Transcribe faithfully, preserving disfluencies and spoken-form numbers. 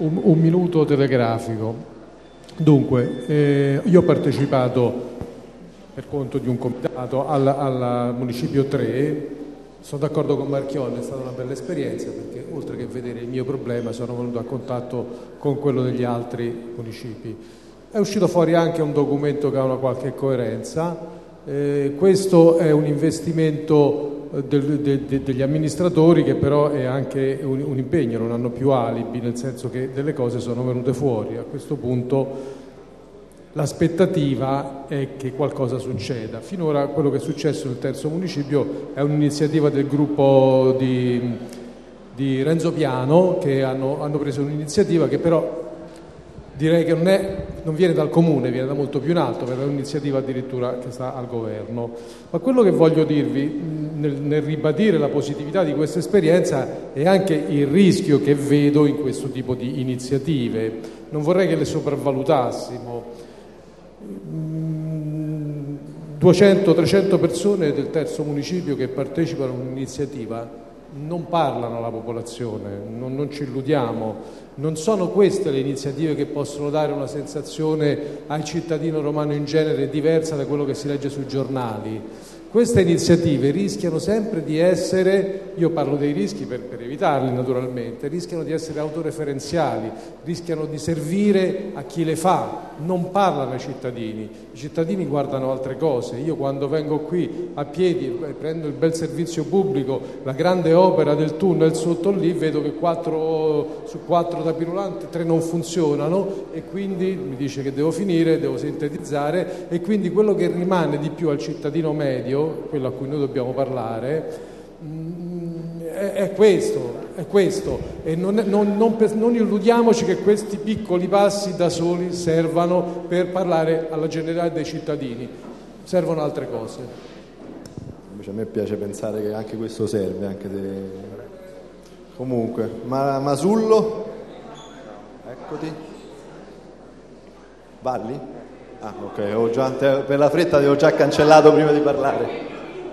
un, un minuto telegrafico. Dunque, eh, io ho partecipato per conto di un comitato al, al Municipio tre. Sono d'accordo con Marchionne, è stata una bella esperienza perché oltre che vedere il mio problema sono venuto a contatto con quello degli altri municipi. È uscito fuori anche un documento che ha una qualche coerenza. Eh, questo è un investimento del, de, de, degli amministratori che però è anche un, un impegno, non hanno più alibi, nel senso che delle cose sono venute fuori. A questo punto l'aspettativa è che qualcosa succeda. Finora quello che è successo nel terzo municipio è un'iniziativa del gruppo di, di Renzo Piano, che hanno, hanno preso un'iniziativa che però direi che non, è, non viene dal comune, viene da molto più in alto, perché è un'iniziativa addirittura che sta al governo. Ma quello che voglio dirvi nel, nel ribadire la positività di questa esperienza è anche il rischio che vedo in questo tipo di iniziative. Non vorrei che le sopravvalutassimo. duecento trecento persone del terzo municipio che partecipano a un'iniziativa non parlano alla popolazione, non, non ci illudiamo, non sono queste le iniziative che possono dare una sensazione al cittadino romano in genere diversa da quello che si legge sui giornali. Queste iniziative rischiano sempre di essere, io parlo dei rischi per, per evitarli naturalmente, rischiano di essere autoreferenziali, rischiano di servire a chi le fa, non parlano ai cittadini, i cittadini guardano altre cose. Io quando vengo qui a piedi e prendo il bel servizio pubblico, la grande opera del tunnel sotto lì, vedo che quattro su quattro tapirulanti, tre non funzionano e quindi mi dice che devo finire, devo sintetizzare e quindi quello che rimane di più al cittadino medio, quello a cui noi dobbiamo parlare, è, è questo, è questo. E non, è, non, non, non illudiamoci che questi piccoli passi da soli servano per parlare alla generalità dei cittadini, servono altre cose. Invece a me piace pensare che anche questo serve, anche se... Comunque, ma Masullo, eccoti. Valli? Ah, ok, ho già, per la fretta avevo già cancellato prima di parlare.